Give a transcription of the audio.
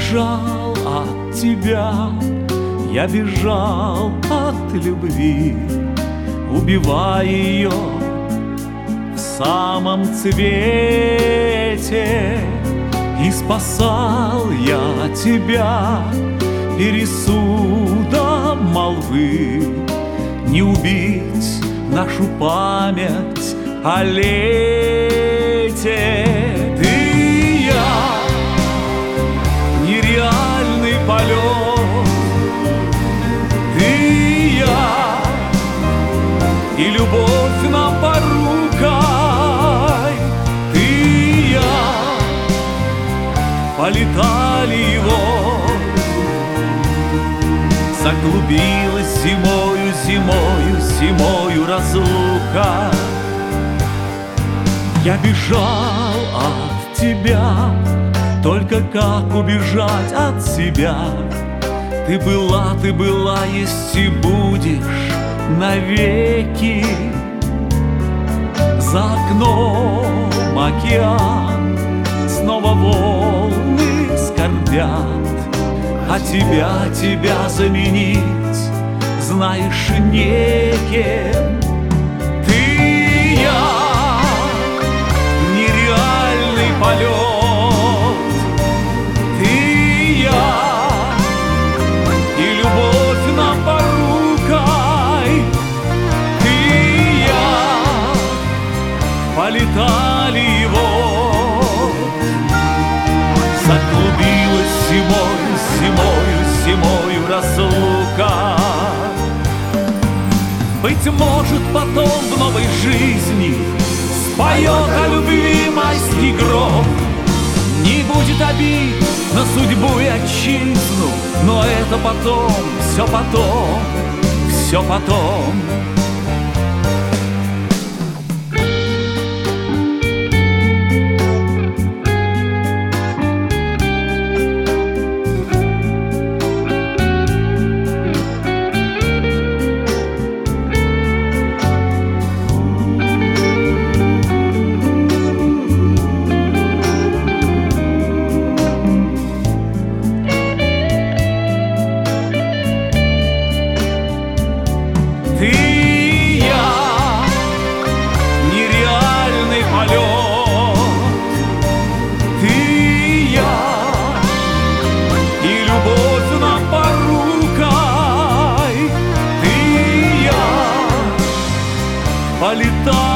бежал от тебя, я бежал от любви, убивая ее в самом цвете. И спасал я тебя пересудом молвы, не убить нашу память о лете. Ты и я, нереальный полет, ты и я, и любовь нам порукой. Ты и я полетали его, заклубилась зимою, зимою, зимою разлука. Я бежал от тебя, только как убежать от себя? Ты была, есть и будешь навеки. За окном океан, снова волны скорбят, а тебя заменить, знаешь, некем. Ты и я, нереальный полет, ты и я, и любовь нам порукой. Ты и я полетали его, заклубилась зимою, зимою, зимою разлука. Быть может, потом в новой жизни споет о любви майский гром. Не будет обид на судьбу и отчизну, но это потом, все потом, все потом. Ты и я, нереальный полет, ты и я, и любовь нам порукой. Ты и я полетали